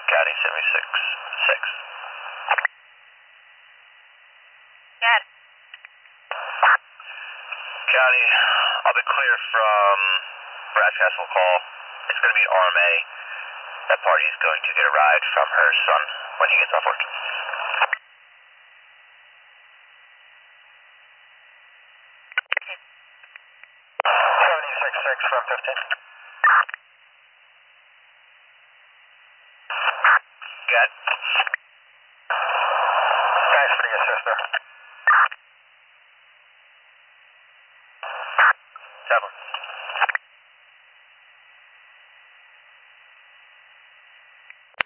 County 76-6. Got it. County, I'll be clear from Brad Castle call. It's going to be RMA. That party is going to get a ride from her son when he gets off work. 76-6 from 15. Got it. Thanks for the assist there.